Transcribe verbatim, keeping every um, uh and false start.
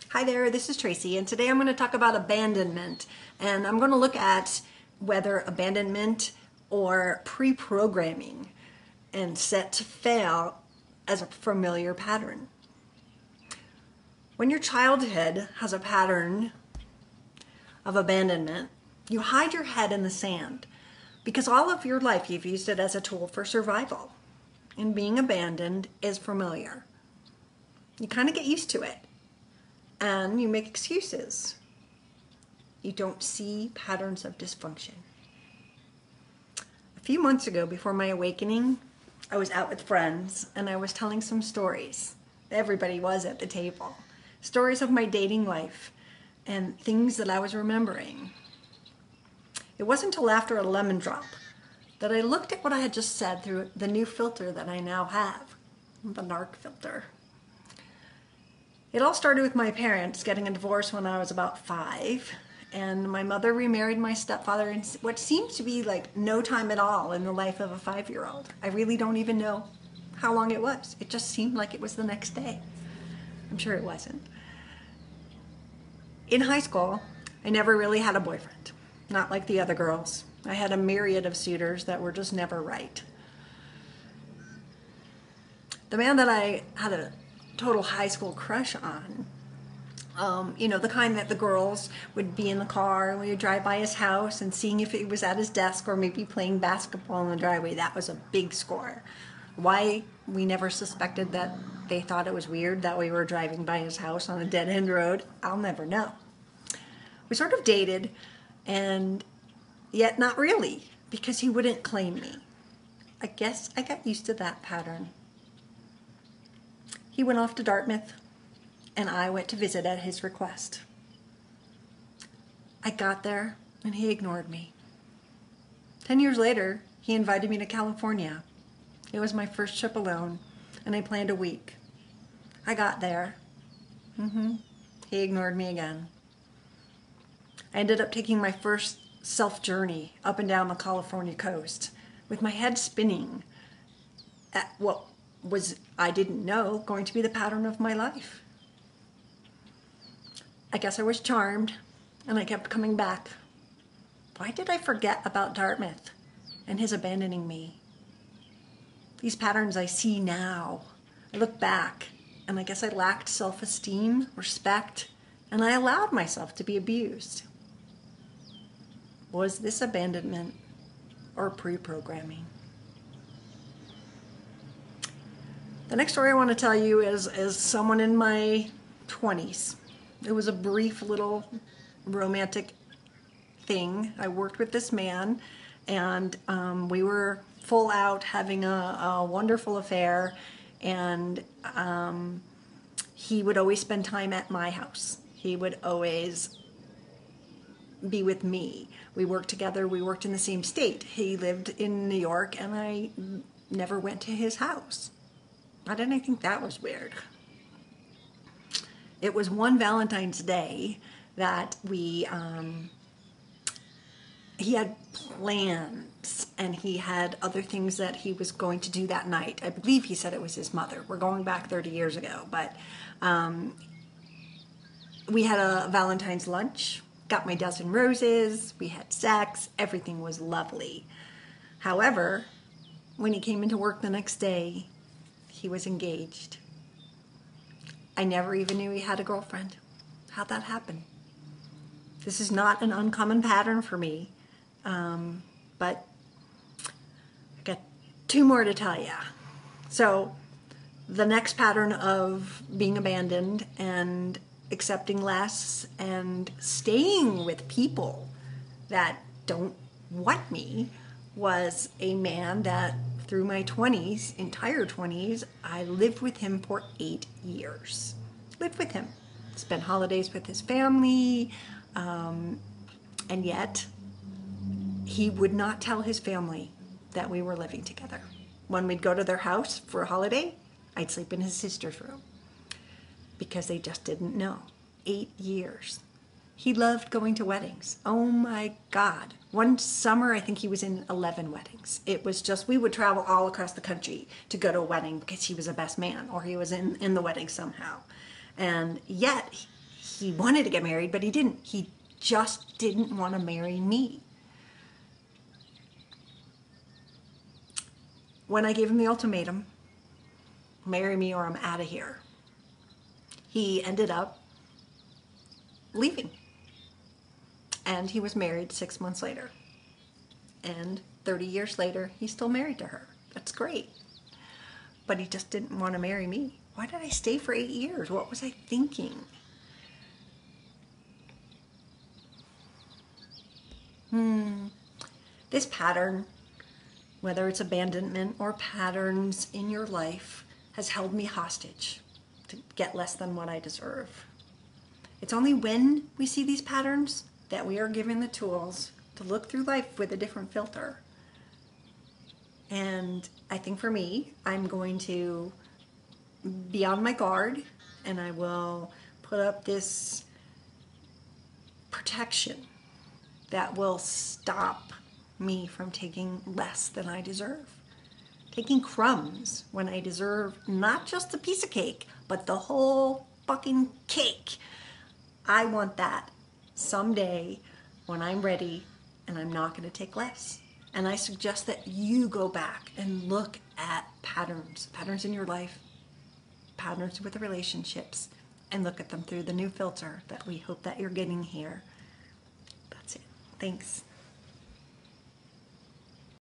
Hi there, this is Tracy, and today I'm going to talk about abandonment. And I'm going to look at whether abandonment or pre-programming and set to fail as a familiar pattern. When your childhood has a pattern of abandonment, you hide your head in the sand because all of your life you've used it as a tool for survival. And being abandoned is familiar. You kind of get used to it. And you make excuses. You don't see patterns of dysfunction. A few months ago, before my awakening, I was out with friends and I was telling some stories. Everybody was at the table. Stories of my dating life and things that I was remembering. It wasn't until after a lemon drop that I looked at what I had just said through the new filter that I now have, the NARC filter. It all started with my parents getting a divorce when I was about five, and my mother remarried my stepfather in what seems to be like no time at all in the life of a five-year-old. I really don't even know how long it was. It just seemed like it was the next day. I'm sure it wasn't. In high school, I never really had a boyfriend, not like the other girls. I had a myriad of suitors that were just never right. The man that I had a total high school crush on, um, you know, the kind that the girls would be in the car and we would drive by his house and seeing if he was at his desk or maybe playing basketball in the driveway. That was a big score. Why we never suspected that they thought it was weird that we were driving by his house on a dead-end road, I'll never know. We sort of dated, and yet not really, because he wouldn't claim me. I guess I got used to that pattern. He went off to Dartmouth, and I went to visit at his request. I got there, and he ignored me. Ten years later, he invited me to California. It was my first trip alone, and I planned a week. I got there. Mm-hmm. He ignored me again. I ended up taking my first self-journey up and down the California coast with my head spinning at what was, I didn't know, going to be the pattern of my life. I guess I was charmed, and I kept coming back. Why did I forget about Dartmouth and his abandoning me? These patterns I see now. I look back, and I guess I lacked self-esteem, respect, and I allowed myself to be abused. Was this abandonment or pre-programming? The next story I want to tell you is, is someone in my twenties. It was a brief little romantic thing. I worked with this man, and um, we were full out having a, a wonderful affair, and um, he would always spend time at my house. He would always be with me. We worked together. We worked in the same state. He lived in New York, and I never went to his house. Why didn't I think that was weird? It was one Valentine's Day that we, um, he had plans and he had other things that he was going to do that night. I believe he said it was his mother. We're going back thirty years ago, but um, we had a Valentine's lunch, got my dozen roses, we had sex, everything was lovely. However, when he came into work the next day, he was engaged. I never even knew he had a girlfriend. How'd that happen? This is not an uncommon pattern for me, um, but I got two more to tell you. So the next pattern of being abandoned and accepting less and staying with people that don't want me was a man that through my twenties, entire twenties, I lived with him for eight years. Lived with him. Spent holidays with his family, um, and yet he would not tell his family that we were living together. When we'd go to their house for a holiday, I'd sleep in his sister's room because they just didn't know. Eight years. He loved going to weddings. Oh my God. One summer, I think he was in eleven weddings. It was just, we would travel all across the country to go to a wedding because he was a best man or he was in, in the wedding somehow. And yet, he wanted to get married, but he didn't. He just didn't want to marry me. When I gave him the ultimatum, marry me or I'm out of here, he ended up leaving. And he was married six months later. And thirty years later, he's still married to her. That's great. But he just didn't want to marry me. Why did I stay for eight years? What was I thinking? Hmm. This pattern, whether it's abandonment or patterns in your life, has held me hostage to get less than what I deserve. It's only when we see these patterns that we are given the tools to look through life with a different filter. And I think for me, I'm going to be on my guard, and I will put up this protection that will stop me from taking less than I deserve. Taking crumbs when I deserve not just a piece of cake, but the whole fucking cake. I want that someday when I'm ready, and I'm not going to take less. And I suggest that you go back and look at patterns, patterns in your life, patterns with the relationships, and look at them through the new filter that we hope that you're getting here. That's it. Thanks.